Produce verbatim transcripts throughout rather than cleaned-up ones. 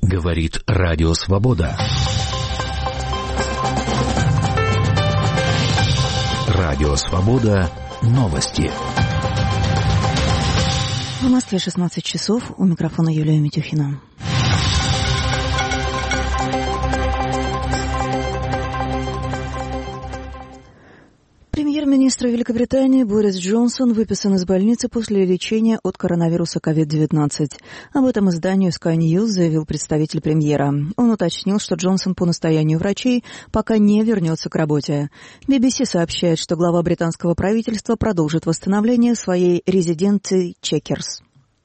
Говорит Радио Свобода. Радио Свобода. Новости. В Москве шестнадцать часов. У микрофона Юлия Митюхина. Премьер-министр Великобритании Борис Джонсон выписан из больницы после лечения от коронавируса ковид девятнадцать. Об этом изданию Sky News заявил представитель премьера. Он уточнил, что Джонсон по настоянию врачей пока не вернется к работе. би би си сообщает, что глава британского правительства продолжит восстановление своей резиденции Чекерс.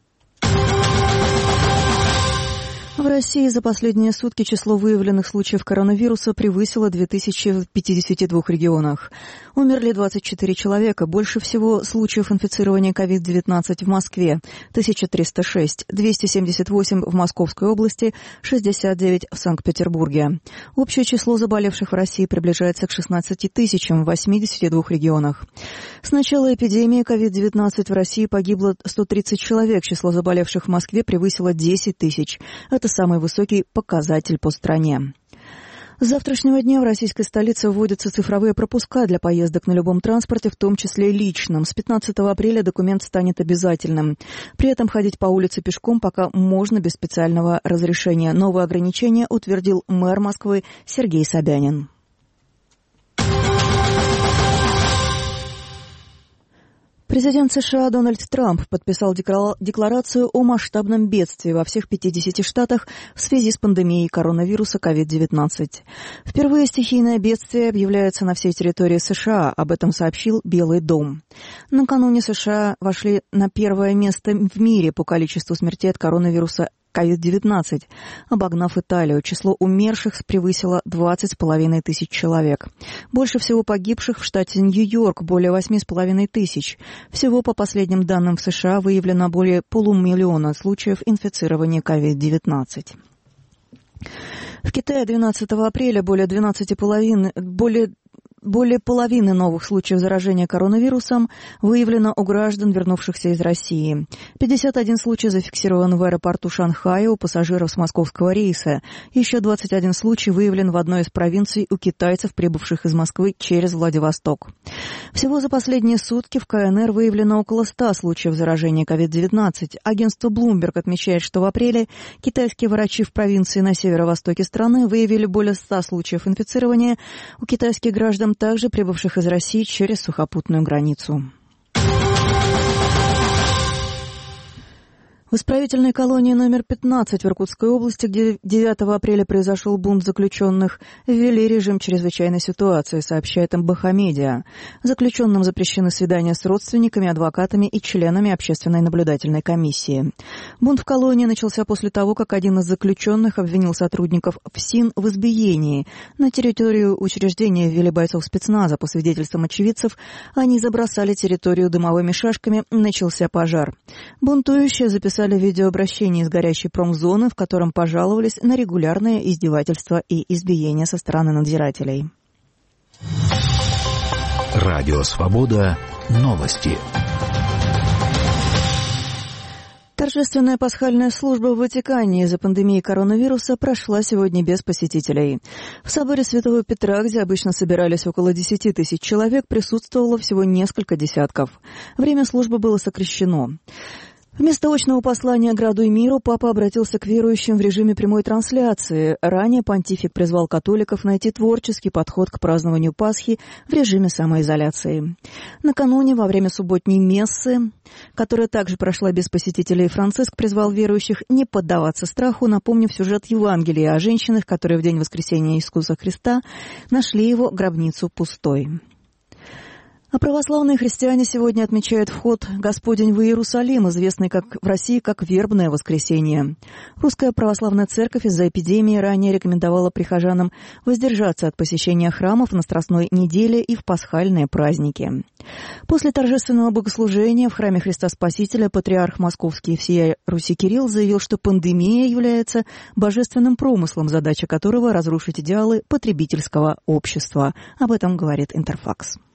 В России за последние сутки число выявленных случаев коронавируса превысило две тысячи в пятидесяти двух регионах. Умерли двадцать четыре человека. Больше всего случаев инфицирования ковид девятнадцать в Москве – тысяча триста шесть, двести семьдесят восемь в Московской области, шестьдесят девять в Санкт-Петербурге. Общее число заболевших в России приближается к шестнадцати тысячам в восьмидесяти двух регионах. С начала эпидемии ковид девятнадцать в России погибло сто тридцать человек. Число заболевших в Москве превысило десять тысяч. Это самый высокий показатель по стране. С завтрашнего дня в российской столице вводятся цифровые пропуска для поездок на любом транспорте, в том числе личном. С пятнадцатого апреля документ станет обязательным. При этом ходить по улице пешком пока можно без специального разрешения. Новые ограничения утвердил мэр Москвы Сергей Собянин. Президент США Дональд Трамп подписал декларацию о масштабном бедствии во всех пятидесяти штатах в связи с пандемией коронавируса ковид девятнадцать. Впервые стихийное бедствие объявляется на всей территории США, об этом сообщил Белый дом. Накануне США вошли на первое место в мире по количеству смертей от коронавируса ковид девятнадцать, обогнав Италию. Число умерших превысило двадцать с половиной тысяч человек. Больше всего погибших в штате Нью-Йорк – более восьми с половиной тысяч. Всего, по последним данным в США, выявлено более полумиллиона случаев инфицирования ковид девятнадцать. В Китае двенадцатого апреля более двенадцати половин, более Более половины новых случаев заражения коронавирусом выявлено у граждан, вернувшихся из России. пятьдесят один случай зафиксирован в аэропорту Шанхая у пассажиров с московского рейса. Еще двадцать один случай выявлен в одной из провинций у китайцев, прибывших из Москвы через Владивосток. Всего за последние сутки в ка эн эр выявлено около ста случаев заражения ковид девятнадцать. Агентство Bloomberg отмечает, что в апреле китайские врачи в провинции на северо-востоке страны выявили более ста случаев инфицирования у китайских граждан, также прибывших из России через сухопутную границу. В исправительной колонии номер пятнадцать в Иркутской области, где девятого апреля произошел бунт заключенных, ввели режим чрезвычайной ситуации, сообщает эм бэ ха Медиа. Заключенным запрещены свидания с родственниками, адвокатами и членами общественной наблюдательной комиссии. Бунт в колонии начался после того, как один из заключенных обвинил сотрудников ФСИН в избиении. На территорию учреждения ввели бойцов спецназа. По свидетельствам очевидцев, они забросали территорию дымовыми шашками, начался пожар. Бунтующие записали видеообращение из горящей промзоны, в котором пожаловались на регулярное издевательство и избиение со стороны надзирателей. Радио Свобода. Новости. Торжественная пасхальная служба в Ватикане из-за пандемии коронавируса прошла сегодня без посетителей. В соборе Святого Петра, где обычно собирались около десяти тысяч человек, присутствовало всего несколько десятков. Время службы было сокращено. Вместо очного послания граду и миру папа обратился к верующим в режиме прямой трансляции. Ранее понтифик призвал католиков найти творческий подход к празднованию Пасхи в режиме самоизоляции. Накануне, во время субботней мессы, которая также прошла без посетителей, Франциск призвал верующих не поддаваться страху, напомнив сюжет Евангелия о женщинах, которые в день воскресения Иисуса Христа нашли его гробницу пустой. А православные христиане сегодня отмечают вход Господень в Иерусалим, известный как в России как Вербное воскресенье. Русская православная церковь из-за эпидемии ранее рекомендовала прихожанам воздержаться от посещения храмов на Страстной неделе и в пасхальные праздники. После торжественного богослужения в храме Христа Спасителя патриарх Московский и всея Руси Кирилл заявил, что пандемия является божественным промыслом, задача которого — разрушить идеалы потребительского общества. Об этом говорит Интерфакс.